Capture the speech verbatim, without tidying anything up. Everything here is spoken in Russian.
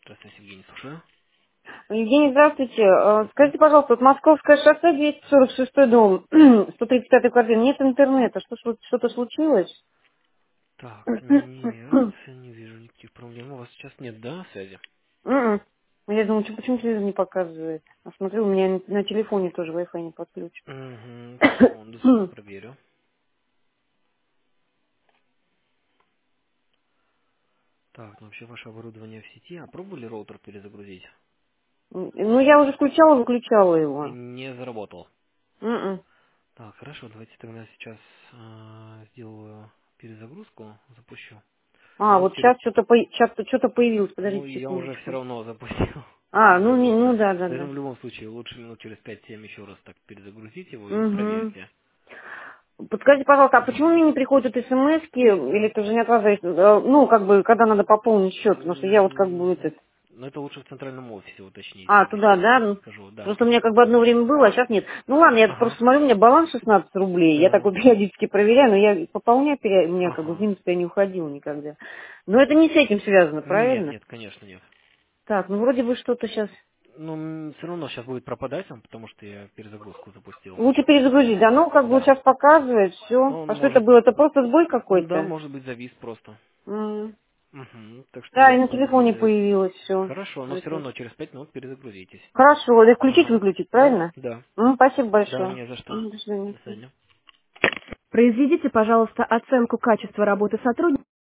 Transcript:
Здравствуйте, Евгений, слушаю. Евгений, здравствуйте. Э, Скажите, пожалуйста, вот Московское шоссе, двести сорок шестой дом, сто тридцать пятая квартира, нет интернета. Что, слу- что-то случилось? Так, нет, не вижу никаких проблем. У вас сейчас нет, да, связи? М-м. Я думаю, что- почему телевизор не показывает? А смотрю, у меня на телефоне тоже Wi-Fi не подключен. Угу, секунду, сейчас проверю. Так, ну вообще ваше оборудование в сети. А пробовали роутер перезагрузить? Ну, я уже включала, выключала И его. не заработал. М-м. Так, хорошо, давайте тогда сейчас а, сделаю перезагрузку, запущу. А, Ну, вот через... сейчас что-то что-то что-то появилось. Ну, Подождите я уже все секундочку. равно запустил А, ну, не, перезагрузку. ну да, да, Поэтому да. в любом случае лучше минут через пять-семь еще раз так перезагрузить его и Угу. проверьте. Подскажите, пожалуйста, а почему мне не приходят смс-ки, или это уже не от вас зависит, э, ну, как бы, когда надо пополнить счет, потому что я вот как бы М, этот... Ну, это лучше в центральном офисе уточните. А, Сейчас туда, да? Ну, скажу, да. просто у меня как бы одно время было, а сейчас нет. Ну ладно, я просто Ага. смотрю, у меня баланс шестнадцать рублей, я Да. такой периодически проверяю, но я пополняю, период- у меня как бы в Ага. минус я не уходил никогда. Но это не с этим связано, Нет, правильно? нет, конечно, нет. Так, ну вроде бы что-то сейчас... Ну, все равно сейчас будет пропадать он, потому что я перезагрузку запустил. Лучше перезагрузить, да? Ну, как бы вот Да. сейчас показывает, все. Ну, он А что это может... было? Это просто сбой Да, какой-то? может быть, завис просто. М. Угу. Так что Да, и нет, на он не телефоне завис. появилось все. Хорошо, но все равно через пять минут перезагрузитесь. Хорошо, да Ага. включить-выключить, Да? правильно? Да. Ну, спасибо Да, большое. не за что. Мгм, до свидания. До свидания. Произведите, пожалуйста, оценку качества работы сотрудника.